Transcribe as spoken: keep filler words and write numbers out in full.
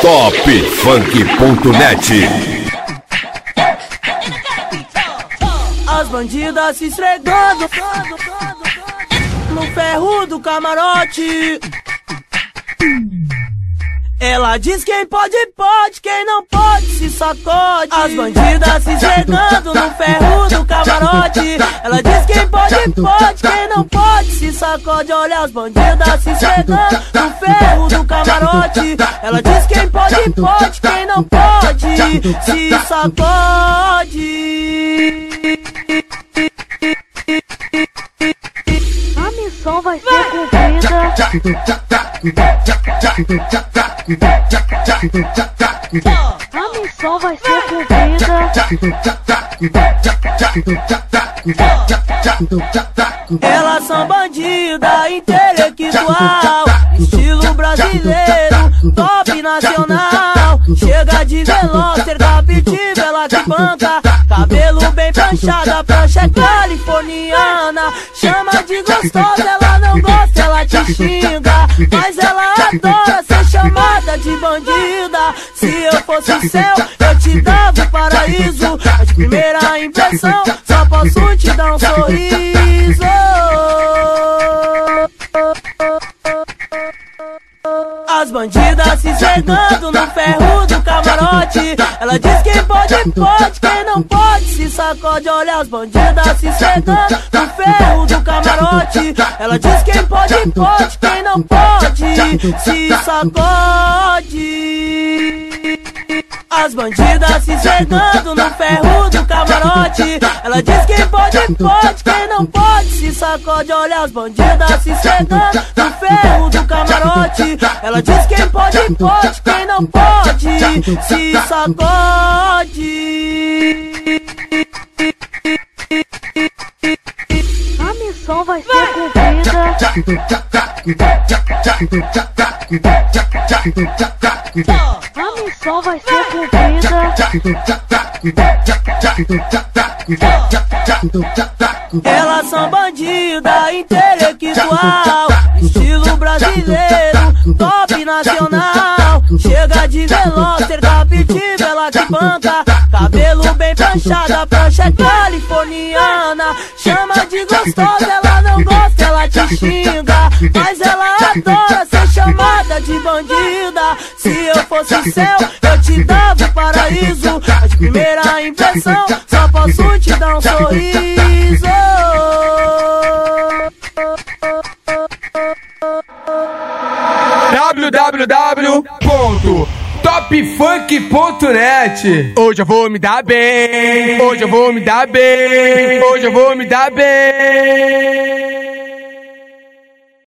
top funk ponto net. As bandidas se esfregando no ferro do camarote. Ela diz quem pode, pode, quem não pode se sacode. As bandidas se esfregando no ferro do camarote. Ela diz quem pode, pode, quem não pode se sacode. Olha as bandidas se esfregando no ferro do camarote. Ela diz quem pode, pode, quem não pode se sacode. A missão vai ser cumprida. A missão vai ser cumprida. Elas são bandida intelectual, estilo brasileiro, top nacional. Chega de veloster, captiva, ela que banca. Cabelo bem planchado, a prancha é californiana. Chama de gostosa, ela não gosta, ela te xinga. Mas ela adora ser chamada de bandida. Se eu fosse o céu, eu te dava o paraíso. Mas de primeira impressão, só posso te dar um sorriso. As bandidas se esfregando no ferro do camarote. Ela diz quem pode, pode, quem não pode se sacode. Olha as bandidas se esfregando no ferro do camarote. Ela diz quem pode, pode, quem não pode se sacode. As bandidas se esfregando no ferro do camarote. Ela diz quem pode, pode, quem não pode se sacode. Olha as bandidas se esfregando no ferro do camarote. Ela diz quem pode, pode, quem não pode se sacode. A missão vai ser cumprida. A missão vai ser cumprida. Elas são bandida intelectual, estilo brasileiro, top nacional. Chega de veloster, captiva, ela que banca. Cabelo bem planchado, a prancha é californiana. Chama de gostosa, ela não gosta, ela te xinga. Mas ela adora ser chamada de bandida. Se eu fosse o céu, eu te dava o paraíso. Mas de primeira impressão, só posso te dar um sorriso. w w w ponto top funk ponto net. Hoje eu vou me dar bem. Hoje eu vou me dar bem. Hoje eu vou me dar bem.